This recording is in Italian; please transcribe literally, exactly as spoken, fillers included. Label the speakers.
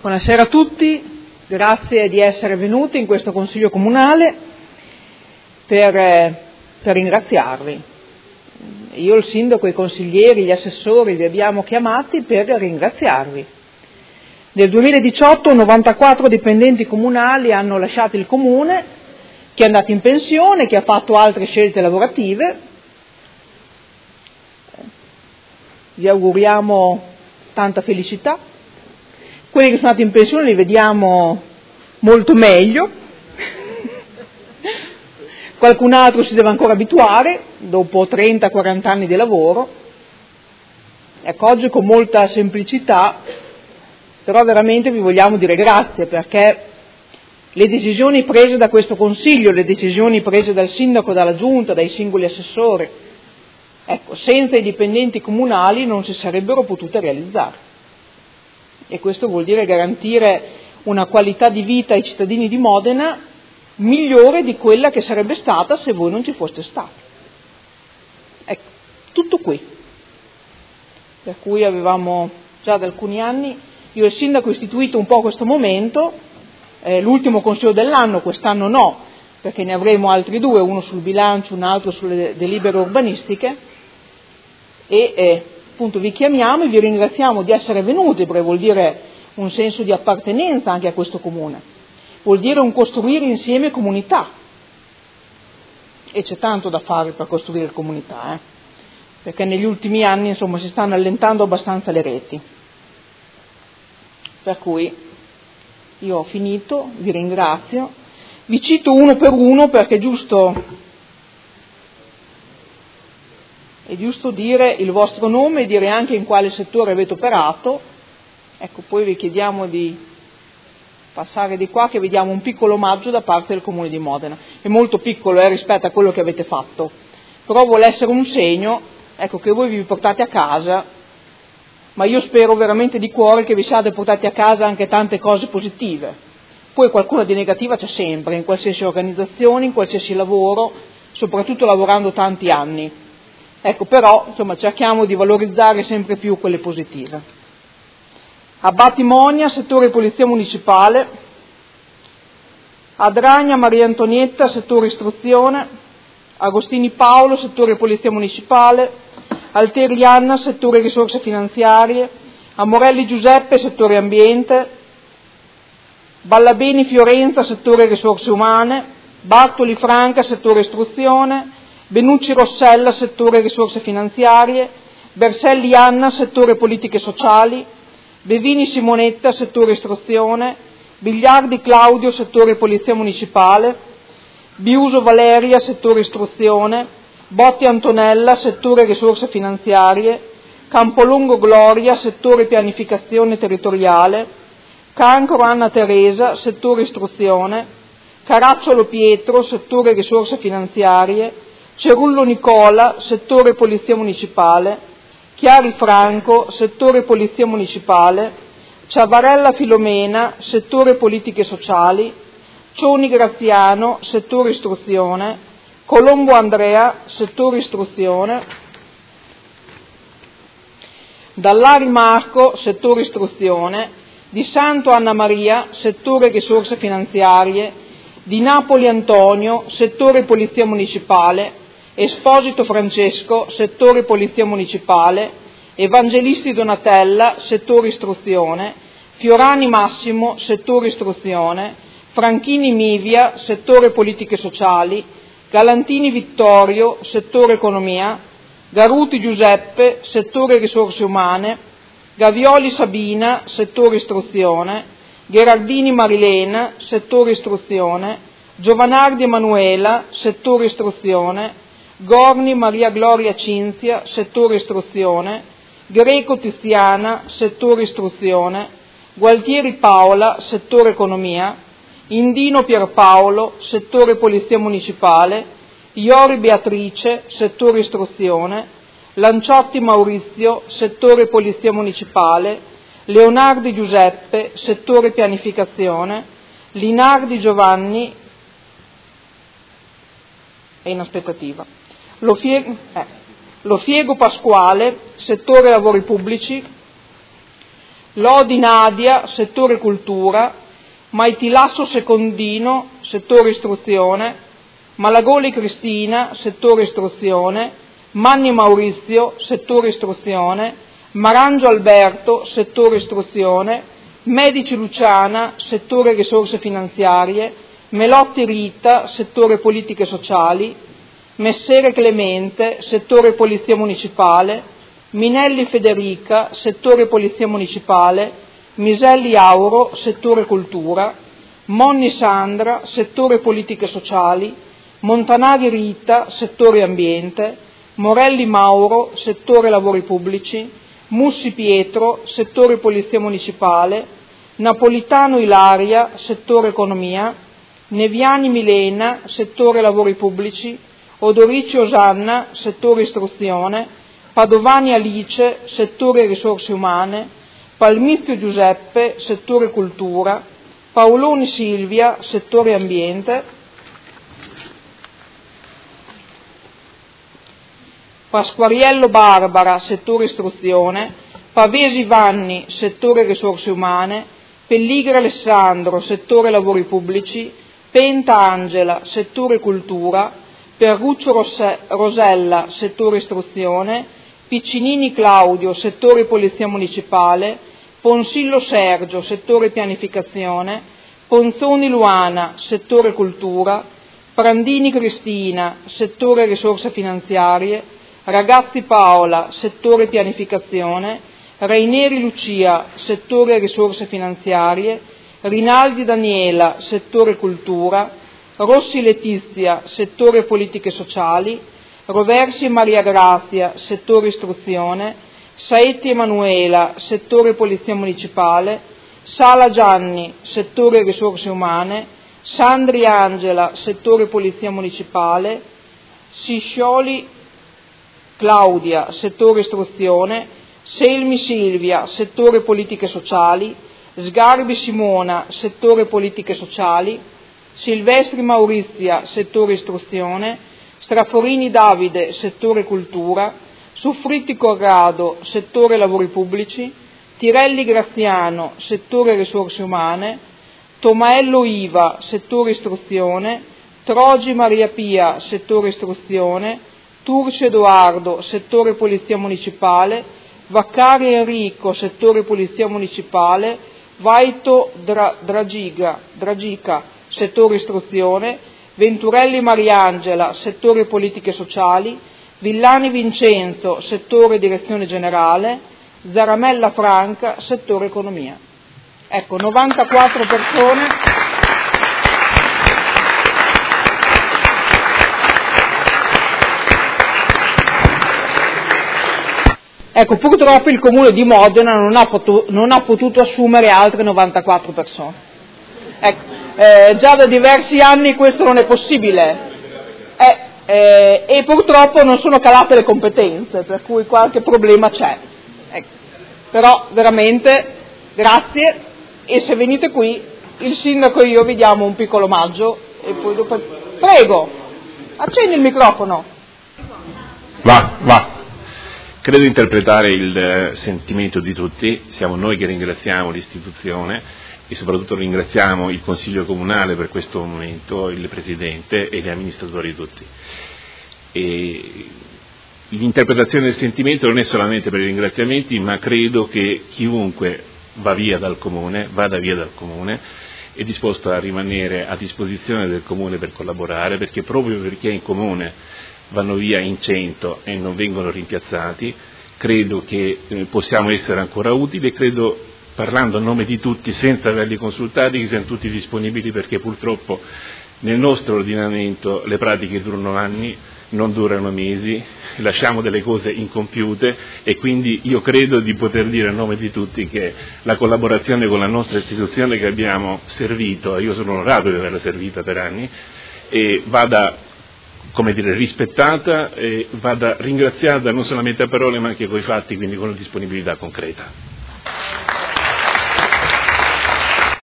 Speaker 1: Buonasera a tutti, grazie di essere venuti in questo Consiglio Comunale per, per ringraziarvi. Io, il Sindaco, i consiglieri, gli assessori vi abbiamo chiamati per ringraziarvi. Nel duemiladiciotto novantaquattro dipendenti comunali hanno lasciato il Comune, chi è andato in pensione, chi ha fatto altre scelte lavorative. Vi auguriamo tanta felicità. Quelli che sono andati in pensione li vediamo molto meglio, qualcun altro si deve ancora abituare dopo trenta quaranta anni di lavoro. Ecco, oggi con molta semplicità, però veramente vi vogliamo dire grazie, perché le decisioni prese da questo Consiglio, le decisioni prese dal Sindaco, dalla Giunta, dai singoli assessori, ecco, senza i dipendenti comunali non si sarebbero potute realizzare. E questo vuol dire garantire una qualità di vita ai cittadini di Modena migliore di quella che sarebbe stata se voi non ci foste stati. Ecco, tutto qui. Per cui avevamo già da alcuni anni, io e il Sindaco ho istituito un po' questo momento, eh, l'ultimo Consiglio dell'anno, quest'anno no, perché ne avremo altri due, uno sul bilancio, un altro sulle delibere urbanistiche, e eh, appunto vi chiamiamo e vi ringraziamo di essere venuti, perché vuol dire un senso di appartenenza anche a questo Comune, vuol dire un costruire insieme comunità, e c'è tanto da fare per costruire comunità, eh? perché negli ultimi anni insomma si stanno allentando abbastanza le reti. Per cui io ho finito, vi ringrazio, vi cito uno per uno perché è giusto... È giusto dire il vostro nome e dire anche in quale settore avete operato. Ecco, poi vi chiediamo di passare di qua che vediamo un piccolo omaggio da parte del Comune di Modena. È molto piccolo eh, rispetto a quello che avete fatto, però vuole essere un segno, ecco, che voi vi portate a casa, ma io spero veramente di cuore che vi siate portati a casa anche tante cose positive. Poi qualcuna di negativa c'è sempre, in qualsiasi organizzazione, in qualsiasi lavoro, soprattutto lavorando tanti anni. Ecco, però, insomma, cerchiamo di valorizzare sempre più quelle positive. A Battimonia, settore Polizia Municipale. A Dragna, Maria Antonietta, settore Istruzione. Agostini Paolo, settore Polizia Municipale. Alteri Anna, settore Risorse Finanziarie. A Morelli Giuseppe, settore Ambiente. Ballabeni Fiorenza, settore Risorse Umane. Bartoli Franca, settore Istruzione. Benucci Rossella, settore risorse finanziarie, Berselli Anna, settore politiche sociali, Bevini Simonetta, settore istruzione, Bigliardi Claudio, settore polizia municipale, Biuso Valeria, settore istruzione, Botti Antonella, settore risorse finanziarie, Campolongo Gloria, settore pianificazione territoriale, Cancro Anna Teresa, settore istruzione, Caracciolo Pietro, settore risorse finanziarie, Cerullo Nicola, settore Polizia Municipale, Chiari Franco, settore Polizia Municipale, Ciavarella Filomena, settore Politiche Sociali, Cioni Graziano, settore Istruzione, Colombo Andrea, settore Istruzione, Dallari Marco, settore Istruzione, Di Santo Anna Maria, settore Risorse Finanziarie, Di Napoli Antonio, settore Polizia Municipale, Esposito Francesco, settore Polizia Municipale, Evangelisti Donatella, settore Istruzione, Fiorani Massimo, settore Istruzione, Franchini Mivia, settore Politiche Sociali, Galantini Vittorio, settore Economia, Garuti Giuseppe, settore Risorse Umane, Gavioli Sabina, settore Istruzione, Gherardini Marilena, settore Istruzione, Giovanardi Emanuela, settore Istruzione, Gorni Maria Gloria Cinzia, settore Istruzione, Greco Tiziana, settore Istruzione, Gualtieri Paola, settore Economia, Indino Pierpaolo, settore Polizia Municipale, Iori Beatrice, settore Istruzione, Lanciotti Maurizio, settore Polizia Municipale, Leonardi Giuseppe, settore Pianificazione, Linardi Giovanni, è in aspettativa, Lo Fiego, eh, Lo Fiego Pasquale, settore Lavori Pubblici, Lodi Nadia, settore cultura, Maitilasso Secondino, settore istruzione, Malagoli Cristina, settore istruzione, Manni Maurizio, settore istruzione, Marangio Alberto, settore istruzione, Medici Luciana, settore risorse finanziarie, Melotti Rita, settore politiche sociali, Messere Clemente, settore Polizia Municipale, Minelli Federica, settore Polizia Municipale, Miselli Auro, settore Cultura, Monni Sandra, settore Politiche Sociali, Montanari Rita, settore Ambiente, Morelli Mauro, settore Lavori Pubblici, Mussi Pietro, settore Polizia Municipale, Napolitano Ilaria, settore Economia, Neviani Milena, settore Lavori Pubblici, Odorici Osanna, settore Istruzione, Padovani Alice, settore Risorse Umane, Palmizio Giuseppe, settore Cultura, Paoloni Silvia, settore Ambiente, Pasquariello Barbara, settore Istruzione, Pavesi Vanni, settore Risorse Umane, Pelligri Alessandro, settore Lavori Pubblici, Penta Angela, settore Cultura, Perruccio Rosse- Rosella, settore Istruzione, Piccinini Claudio, settore Polizia Municipale, Ponsillo Sergio, settore Pianificazione, Ponzoni Luana, settore Cultura, Prandini Cristina, settore Risorse Finanziarie, Ragazzi Paola, settore Pianificazione, Raineri Lucia, settore Risorse Finanziarie, Rinaldi Daniela, settore Cultura, Rossi Letizia, settore Politiche Sociali, Roversi Maria Grazia, settore Istruzione, Saetti Emanuela, settore Polizia Municipale, Sala Gianni, settore Risorse Umane, Sandri Angela, settore Polizia Municipale, Siscioli Claudia, settore Istruzione, Selmi Silvia, settore Politiche Sociali, Sgarbi Simona, settore Politiche Sociali, Silvestri Maurizia, settore Istruzione, Straforini Davide, settore Cultura, Suffritti Corrado, settore Lavori Pubblici, Tirelli Graziano, settore Risorse Umane, Tomaello Iva, settore Istruzione, Trogi Maria Pia, settore Istruzione, Turci Edoardo, settore Polizia Municipale, Vaccari Enrico, settore Polizia Municipale, Vaito Dra- Dragiga, Dragica, settore Istruzione, Venturelli Mariangela, settore Politiche Sociali, Villani Vincenzo, settore Direzione Generale, Zaramella Franca, settore Economia. Ecco, novantaquattro persone. Ecco, purtroppo il Comune di Modena non ha, potu- non ha potuto assumere altre novantaquattro persone. Ecco, eh, già da diversi anni questo non è possibile eh, eh, e purtroppo non sono calate le competenze, per cui qualche problema c'è. Ecco. Però veramente grazie, e se venite qui il sindaco e io vi diamo un piccolo omaggio e poi dopo... Prego, accendi il microfono.
Speaker 2: Va, va. Credo di interpretare il sentimento di tutti, siamo noi che ringraziamo l'istituzione e soprattutto ringraziamo il Consiglio Comunale per questo momento, il Presidente e gli amministratori tutti. E l'interpretazione del sentimento non è solamente per i ringraziamenti, ma credo che chiunque va via dal Comune, vada via dal Comune, è disposto a rimanere a disposizione del Comune per collaborare, perché proprio perché in Comune vanno via in cento e non vengono rimpiazzati, credo che eh, possiamo essere ancora utili e credo, parlando a nome di tutti senza averli consultati, che siano tutti disponibili, perché purtroppo nel nostro ordinamento le pratiche durano anni, non durano mesi, lasciamo delle cose incompiute e quindi io credo di poter dire a nome di tutti che la collaborazione con la nostra istituzione che abbiamo servito, io sono onorato di averla servita per anni, e vada, come dire, rispettata e vada ringraziata non solamente a parole ma anche con i fatti, quindi con la disponibilità concreta.